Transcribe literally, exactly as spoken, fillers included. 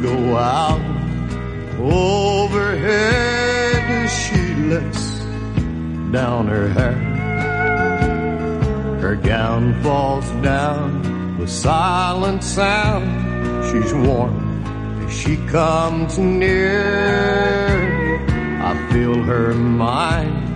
go out. Overhead she lets down her hair. Her gown falls down with silent sound. She's warm as she comes near. I feel her mind